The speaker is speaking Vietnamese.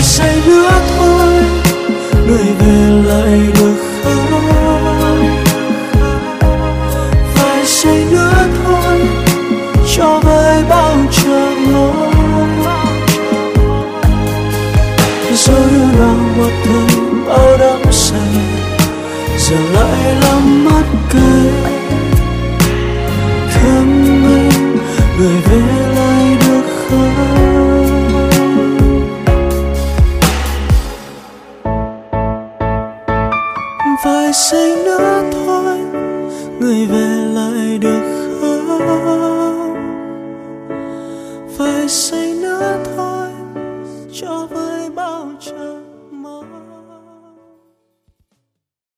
giây nữa thôi, người về lại được không? Vài giây nữa thôi, cho vơi bao chờ mong. Dẫu yêu nào một thời bao đắm say, giờ lại lắm mắt cay. Thơm anh, người về lại được không? Vài giây nữa thôi, người về lại được không?